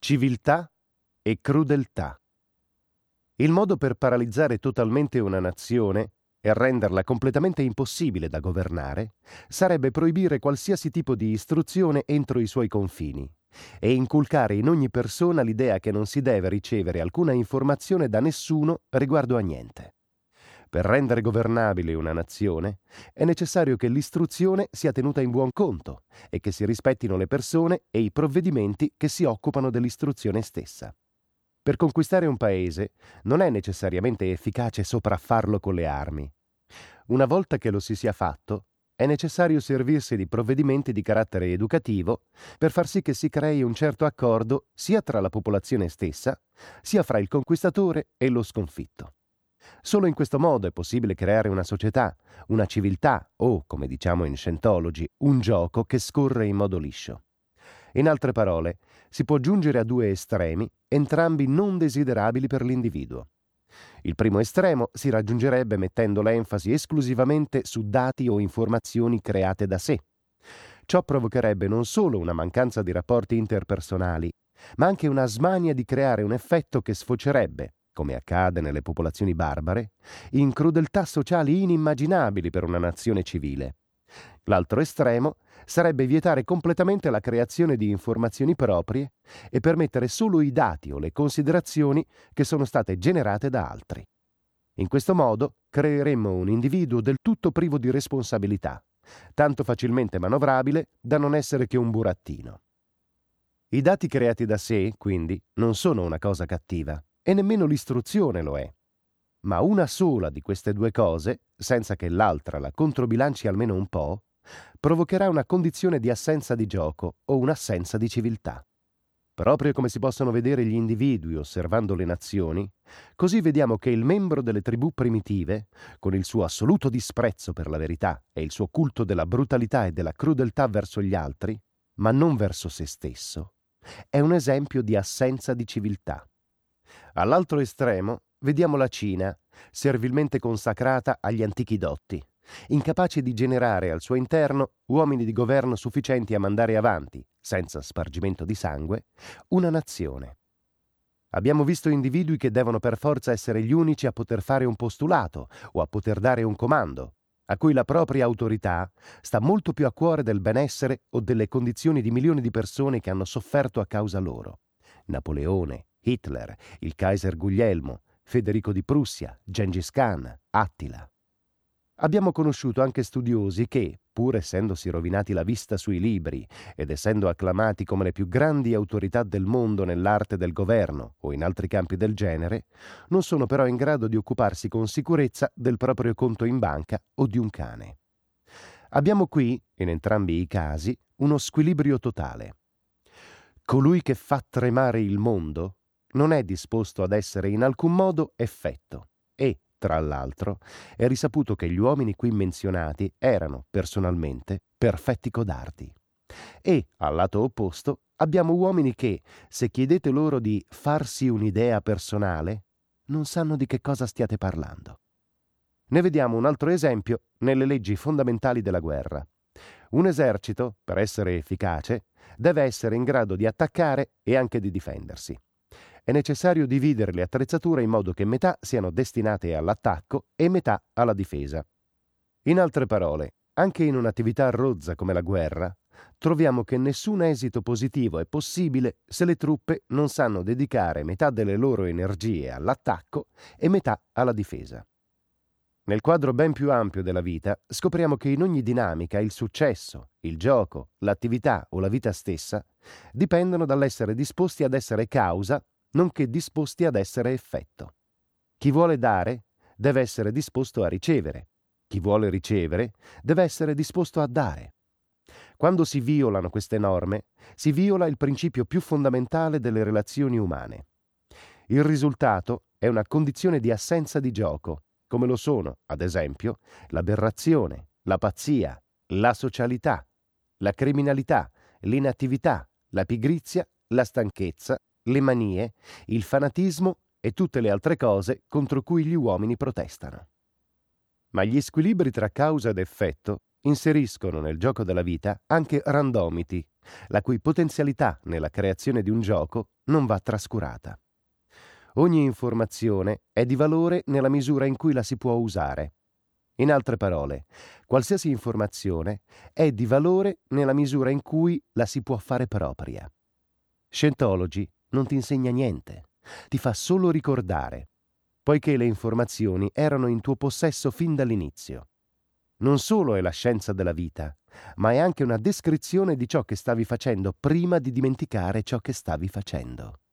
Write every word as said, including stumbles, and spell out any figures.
Civiltà e crudeltà. Il modo per paralizzare totalmente una nazione e renderla completamente impossibile da governare sarebbe proibire qualsiasi tipo di istruzione entro i suoi confini e inculcare in ogni persona l'idea che non si deve ricevere alcuna informazione da nessuno riguardo a niente. Per rendere governabile una nazione è necessario che l'istruzione sia tenuta in buon conto e che si rispettino le persone e i provvedimenti che si occupano dell'istruzione stessa. Per conquistare un paese non è necessariamente efficace sopraffarlo con le armi. Una volta che lo si sia fatto, è necessario servirsi di provvedimenti di carattere educativo per far sì che si crei un certo accordo sia tra la popolazione stessa, sia fra il conquistatore e lo sconfitto. Solo in questo modo è possibile creare una società, una civiltà o, come diciamo in Scientology, un gioco che scorre in modo liscio. In altre parole, si può giungere a due estremi, entrambi non desiderabili per l'individuo. Il primo estremo si raggiungerebbe mettendo l'enfasi esclusivamente su dati o informazioni create da sé. Ciò provocherebbe non solo una mancanza di rapporti interpersonali, ma anche una smania di creare un effetto che sfocerebbe, come accade nelle popolazioni barbare, in crudeltà sociali inimmaginabili per una nazione civile. L'altro estremo sarebbe vietare completamente la creazione di informazioni proprie e permettere solo i dati o le considerazioni che sono state generate da altri. In questo modo creeremmo un individuo del tutto privo di responsabilità, tanto facilmente manovrabile da non essere che un burattino. I dati creati da sé, quindi, non sono una cosa cattiva, e nemmeno l'istruzione lo è. Ma una sola di queste due cose, senza che l'altra la controbilanci almeno un po', provocherà una condizione di assenza di gioco o un'assenza di civiltà. Proprio come si possono vedere gli individui osservando le nazioni, così vediamo che il membro delle tribù primitive, con il suo assoluto disprezzo per la verità e il suo culto della brutalità e della crudeltà verso gli altri, ma non verso se stesso, è un esempio di assenza di civiltà. All'altro estremo vediamo la Cina, servilmente consacrata agli antichi dotti, incapace di generare al suo interno uomini di governo sufficienti a mandare avanti, senza spargimento di sangue, una nazione. Abbiamo visto individui che devono per forza essere gli unici a poter fare un postulato o a poter dare un comando, a cui la propria autorità sta molto più a cuore del benessere o delle condizioni di milioni di persone che hanno sofferto a causa loro. Napoleone, Hitler, il Kaiser Guglielmo, Federico di Prussia, Gengis Khan, Attila. Abbiamo conosciuto anche studiosi che, pur essendosi rovinati la vista sui libri ed essendo acclamati come le più grandi autorità del mondo nell'arte del governo o in altri campi del genere, non sono però in grado di occuparsi con sicurezza del proprio conto in banca o di un cane. Abbiamo qui, in entrambi i casi, uno squilibrio totale. Colui che fa tremare il mondo non è disposto ad essere in alcun modo effetto e, tra l'altro, è risaputo che gli uomini qui menzionati erano, personalmente, perfetti codardi. E, al lato opposto, abbiamo uomini che, se chiedete loro di farsi un'idea personale, non sanno di che cosa stiate parlando. Ne vediamo un altro esempio nelle leggi fondamentali della guerra. Un esercito, per essere efficace, deve essere in grado di attaccare e anche di difendersi. È necessario dividere le attrezzature in modo che metà siano destinate all'attacco e metà alla difesa. In altre parole, anche in un'attività rozza come la guerra, troviamo che nessun esito positivo è possibile se le truppe non sanno dedicare metà delle loro energie all'attacco e metà alla difesa. Nel quadro ben più ampio della vita, scopriamo che in ogni dinamica il successo, il gioco, l'attività o la vita stessa dipendono dall'essere disposti ad essere causa, nonché disposti ad essere effetto. Chi vuole dare deve essere disposto a ricevere. Chi vuole ricevere deve essere disposto a dare. Quando si violano queste norme, si viola il principio più fondamentale delle relazioni umane. Il risultato è una condizione di assenza di gioco, come lo sono, ad esempio, l'aberrazione, la pazzia, la socialità, la criminalità, l'inattività, la pigrizia, la stanchezza, le manie, il fanatismo e tutte le altre cose contro cui gli uomini protestano. Ma gli squilibri tra causa ed effetto inseriscono nel gioco della vita anche randomity, la cui potenzialità nella creazione di un gioco non va trascurata. Ogni informazione è di valore nella misura in cui la si può usare. In altre parole, qualsiasi informazione è di valore nella misura in cui la si può fare propria. Scientology non ti insegna niente, ti fa solo ricordare, poiché le informazioni erano in tuo possesso fin dall'inizio. Non solo è la scienza della vita, ma è anche una descrizione di ciò che stavi facendo prima di dimenticare ciò che stavi facendo.